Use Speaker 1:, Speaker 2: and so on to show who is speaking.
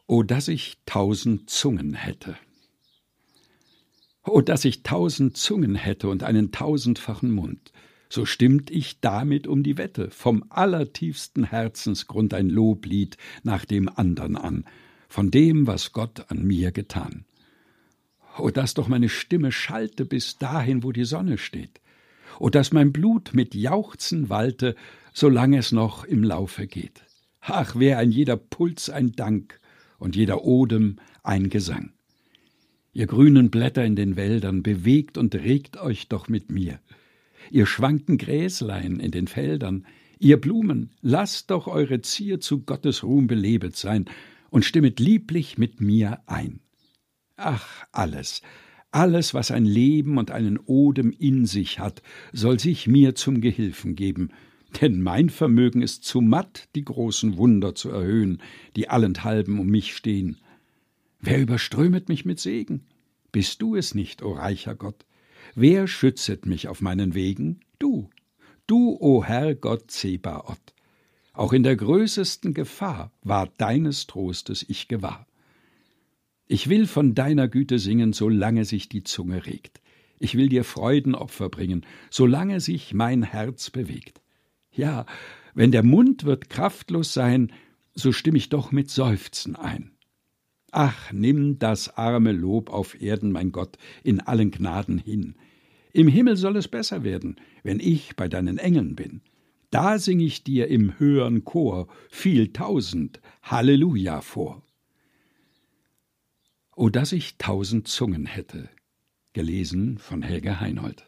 Speaker 1: O dass ich 1000 Zungen hätte. O dass ich 1000 Zungen hätte und einen 1000-fachen Mund, so stimmt ich damit um die Wette, vom allertiefsten Herzensgrund ein Loblied nach dem andern an, von dem, was Gott an mir getan. O dass doch meine Stimme schallte bis dahin, wo die Sonne steht. O dass mein Blut mit Jauchzen wallte, solange es noch im Laufe geht. Ach, wär ein jeder Puls ein Dank und jeder Odem ein Gesang. Ihr grünen Blätter in den Wäldern, bewegt und regt euch doch mit mir. Ihr schwanken Gräslein in den Feldern, ihr Blumen, lasst doch eure Zier zu Gottes Ruhm belebet sein und stimmet lieblich mit mir ein. Ach, alles, was ein Leben und einen Odem in sich hat, soll sich mir zum Gehilfen geben, denn mein Vermögen ist zu matt, die großen Wunder zu erhöhen, die allenthalben um mich stehen. Wer überströmet mich mit Segen? Bist du es nicht, o reicher Gott? Wer schützet mich auf meinen Wegen? Du, o Herr Gott Zebaoth. Auch in der größesten Gefahr war deines Trostes ich gewahr. Ich will von deiner Güte singen, solange sich die Zunge regt. Ich will dir Freudenopfer bringen, solange sich mein Herz bewegt. Ja, wenn der Mund wird kraftlos sein, so stimm ich doch mit Seufzen ein. Ach, nimm das arme Lob auf Erden, mein Gott, in allen Gnaden hin. Im Himmel soll es besser werden, wenn ich bei deinen Engeln bin. Da sing ich dir im höheren Chor viel tausend Halleluja vor. O dass ich 1000 Zungen hätte. Gelesen von Helga Heinold.